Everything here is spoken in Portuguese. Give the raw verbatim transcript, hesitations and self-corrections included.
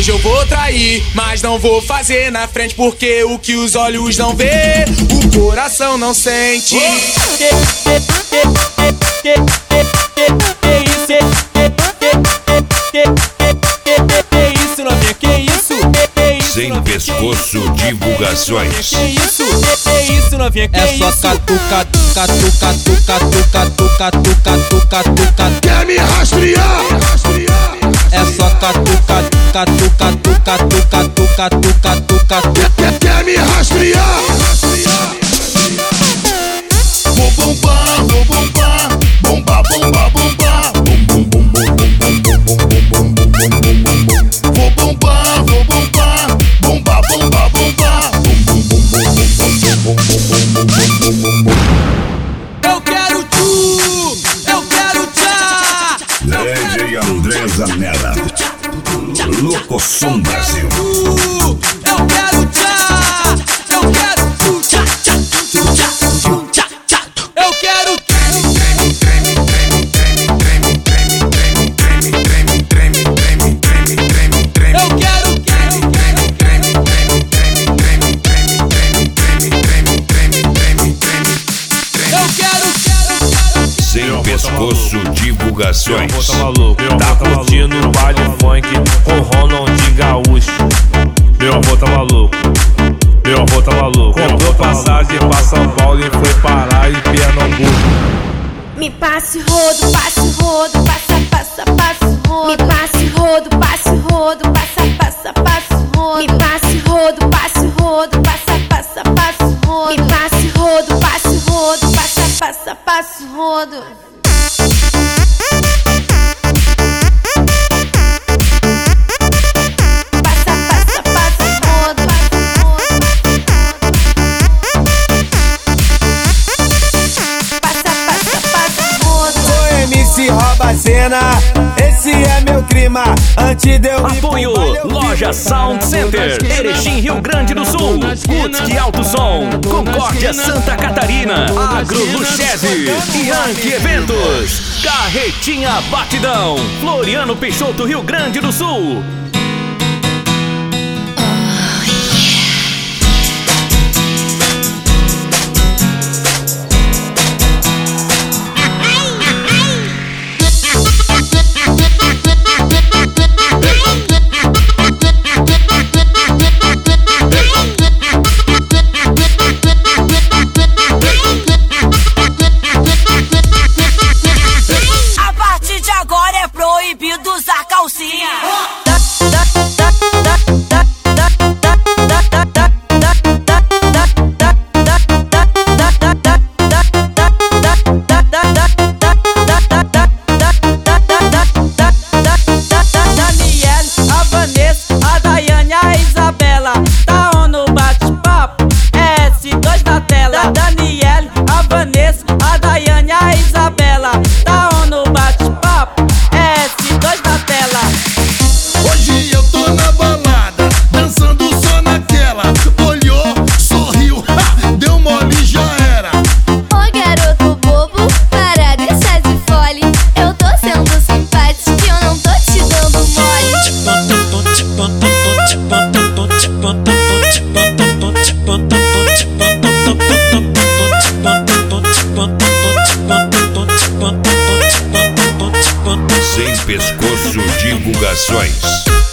Hoje eu vou trair, mas não vou fazer na frente, porque o que os olhos não vê, o coração não sente. Que isso, novinha? Que isso? Sem pescoço divulgações. Que isso? Que isso, novinha? Que é isso? só catuca, catuca, tuca, tuca, tuca, tuca, tuca, tuca. Quer me rastrear? É só catuca, catuca, tuca, tuca, tuca, tuca, tuca, tuca. Quer me rastrear? Bom bomba, bom bomba, bomba, bomba, bomba, bom bom bom bom bom bom bom bom bom. Vou bombar, vou bombar, bomba, bomba, bomba, bom bom bom bom bom bom bom bom bom. Eu quero tu, eu quero tchá. Lady André Zanella, Locosom Brasil. Eu quero tchá, eu quero tu, tchá, tchá, tu, tchá, tu, tchá, tchá. Eu quero treme, treme, treme, treme, treme, treme, treme, treme, treme, treme, treme, treme, treme, treme. Eu quero treme, treme, treme, treme, treme, treme, treme, treme, treme, treme, treme, treme. Eu quero, quero, Sem pescoço divulgações. Meu avô tá maluco, tá curtindo o baile funk com Ronaldinho Gaúcho. Meu avô tá maluco, meu avô tá maluco. Comprou passagem pra São Paulo e foi parar em Pernambuco. Me passe rodo, passe rodo, passa, passa, passa rodo. Me passe rodo, passe rodo, passa, passa, passa rodo. Me passe rodo, passe rodo, passa, passa, passa rodo. Me passe rodo, passe rodo, passa, passa, passa rodo. Passa, passa, passa rodo. Passa, passa, passa rodo. Sou M C rouba a cena, esse é meu clima. Antes de eu ir pro Apoio baile, eu Loja fico Sound Center, Erechim, Rio Grande do Sul. Putz Alto Som, Concórdia, Santa Catarina. Agro Luchese, Yankee Eventos, Carretinha Batidão, Floriano Peixoto, Rio Grande do Sul. A partir de agora é proibido usar calcinha. Daniel, a Vanessa, a Daiane, a Isabela. Tá on no bate-papo, é S dois na tela. Daniel, a Vanessa, a Daiane, a Isabela. Tá on no bate-papo, é S dois na tela. Hoje eu tô na balada, dançando só naquela. Olhou, sorriu, ha, deu mole, já era. Ô garoto bobo, para dessas e fole. Eu tô sendo simpático, eu não tô te dando mole. Sem pescoço divulgações.